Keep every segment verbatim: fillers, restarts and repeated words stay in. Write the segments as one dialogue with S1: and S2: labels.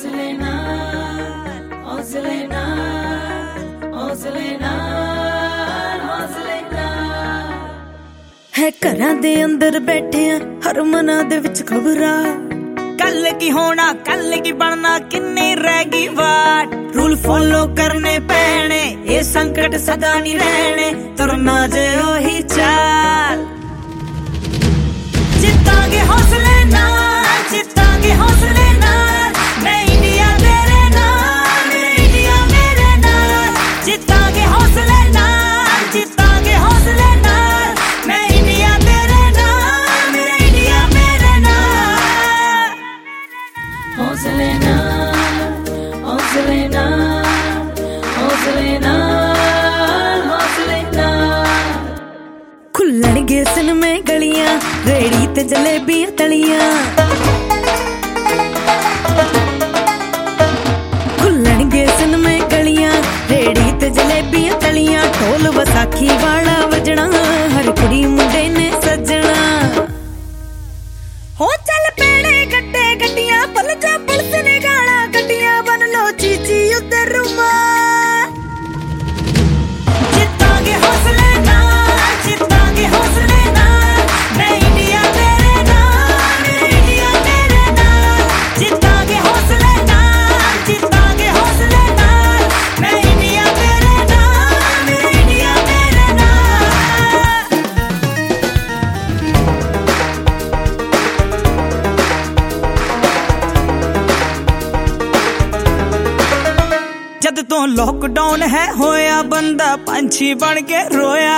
S1: हौसले नाल हौसले नाल हौसले नाल हौसले नाल है घरां दे अंदर बैठे हर मना दे विच खबरां कल की होना कल की बनना किन्नी रह गई वाट रूल फॉलो करने पैने ये संकट सदा नहीं रहने तुरना जे ओही चाल जितांगे हौसले नाल जितांगे हौसले नाल मैं इंडिया तेरे नाल मेरे इंडिया मेरे नाल जितांगे हौसले नाल जितांगे हौसले नाल मैं इंडिया तेरे नाल मेरे इंडिया मेरे नाल हौसले नाल हौसले नाल हौसले नाल हौसले नाल खुलणगे सिनेमे गलियां रेड़ी ते जलेबियां तलियां खुलणगे सिनेमे गलियां रेड़ी ते जलेबियां तलियां ढोल वसाखी वाला वजना हर कुड़ी मुंडे ने सजना हो चल पेड़े गड्डे गड्डियां पल जा पुलिस ने गाला गड्डियां बन लो चीची उधर रुमा जितांगे हौसले नाल जितांगे हौसले नाल मैं इंडिया तेरे नाल मेरे इंडिया मेरे नाल जितांगे हौसले नाल जितांगे हौसले नाल मैं इंडिया तेरे नाल मेरे इंडिया मेरे नाल जद तो लॉकडाउन है होया बंदा पंछी बन के रोया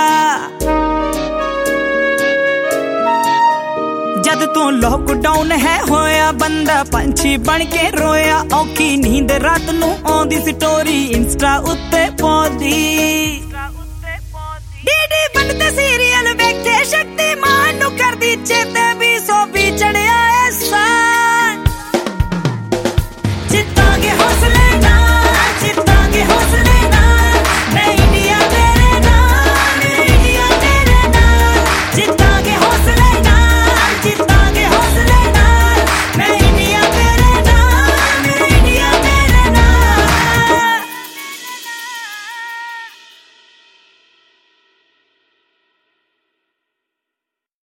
S1: जद तो लॉकडाउन है होया बंदा पंछी बन के रोया औखी नींद रात नू आंदी स्टोरी इंस्टा उत्ते पाउंदी